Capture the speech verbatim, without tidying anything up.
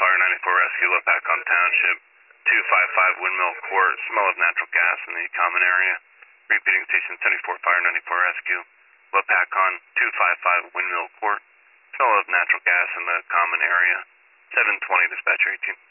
Fire ninety-four Rescue, Lopakon Township, two five five Windmill Court, smell of natural gas in the common area. Repeating Station seventy-four Fire ninety-four Rescue, Lopakon, two five five Windmill Court, smell of natural gas in the common area. seven twenty Dispatcher eighteen.